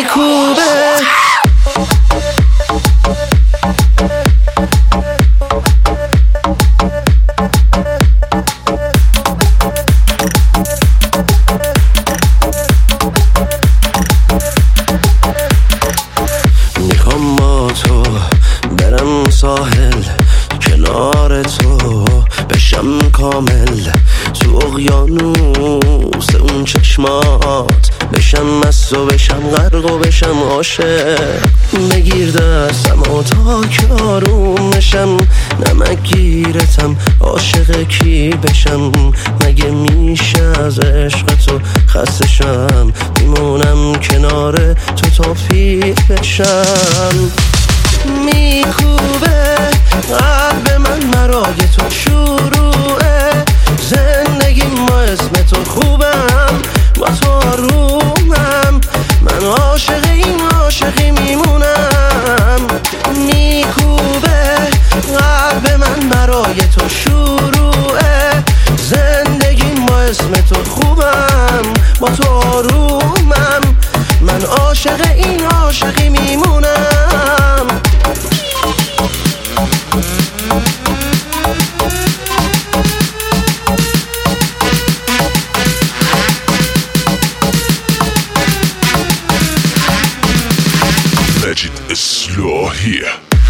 میکوبه. میخوام با تو برم ساحل، کنار تو بشم کامل، تو اقیانوس اون چشمات بشم مست و بشم غرق و بشم عاشق. بگیر دستم و تا که آروم بشم، نمک گیرتم عاشق کی بشم. مگه میشه از عشق تو خسته شم، میمونم کنار تو تا پیر بشم. میکوبه قلب من مرای تو شروعه، زندگی ما اسم تو خوبم، با تو آرومم، من عاشق این عاشقی میمونم. میکوبه قلب من برای تو شروعه، زندگی ما اسم تو خوبم، با تو آرومم، من عاشق این عاشقی میمونم. Legend Islah here.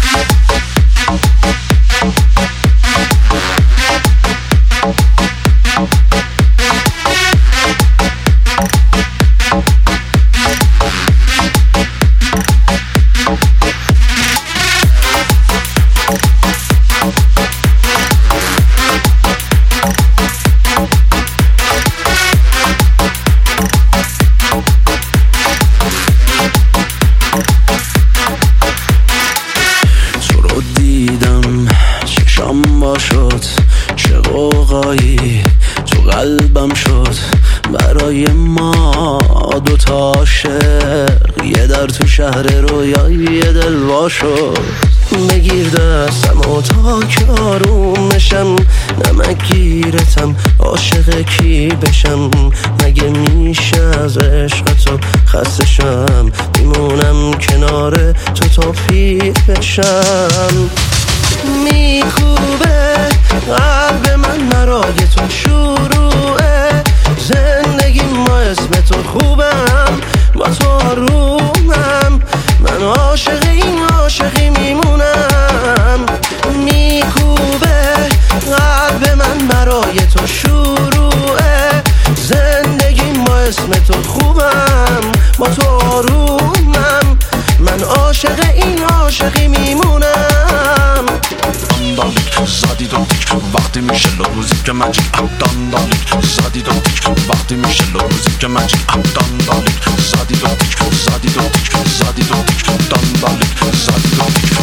شد چه قوقایی تو قلبم شد، برای ما دوتا عاشق، یه در تو شهر رویایی دل وا شد. بگیر دستم و تا که آروم بشم، نمک گیرتم عاشق کی بشم. مگه میشه از عشق تو خسته شم، میمونم کنار تو تا پیر بشم. میکوبه قلب من مرای تو شروعه، زندگی ما اسم تو خوبم، با تو آرومم، من عاشق این عاشقی میمونم. میکوبه قلب من برای تو شروعه، زندگی ما اسم تو خوبم، با تو آرومم، من عاشق این عاشقی میمونم. داندالیک زدی دو تیک وقتی میشه روزی که مجیک داندالیک زدی دو تیک وقتی میشه روزی که مجیک داندالیک زدی دو تیک زدی دو تیک زدی دو تیک داندالیک زدی دو تیک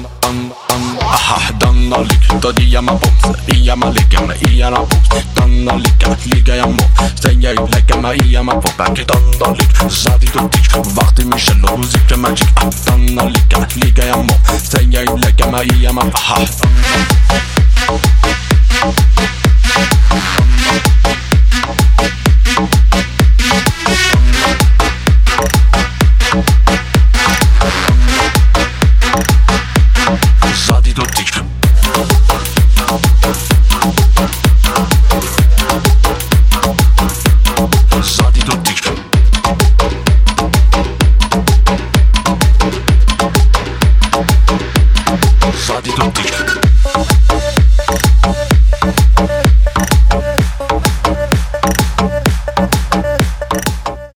داندالیک دادی یا ما بومس یا ما لیگم یا ما بومس داندالیک لیگا یا ما سیای لیگم یا ما بومس داندالیک زدی دو تیک وقتی میشه روزی که مجیک داندالیک لیگا یا ما سیای لیگم یا ما